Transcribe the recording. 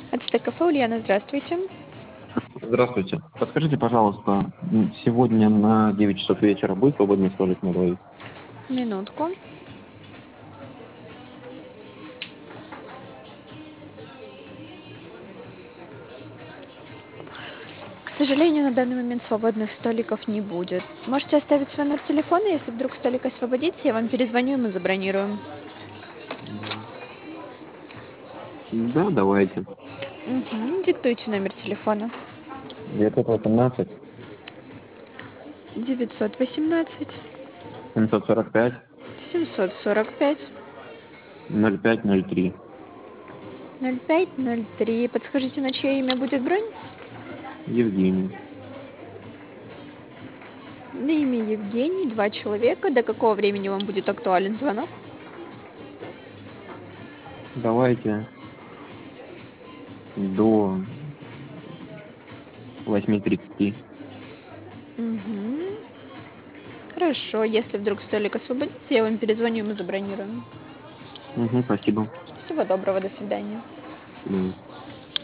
Ацтек-кафе Ульяна, здравствуйте. Здравствуйте. Подскажите, пожалуйста, сегодня на 9 часов вечера будет свободный столик на двоих? Минутку. К сожалению, на данный момент свободных столиков не будет. Можете оставить свой номер телефона, если вдруг столик освободится, я вам перезвоню, и мы забронируем. Да, давайте. Диктуйте номер телефона. 918 918 745 745 0503. 0503. Подскажите, на чье имя будет бронь? Евгений. На имя Евгений, 2 человека. До какого времени вам будет актуален звонок? Давайте до 8:30. Хорошо, если вдруг столик освободится, я вам перезвоню, и мы забронируем. Спасибо. Всего доброго, до свидания. До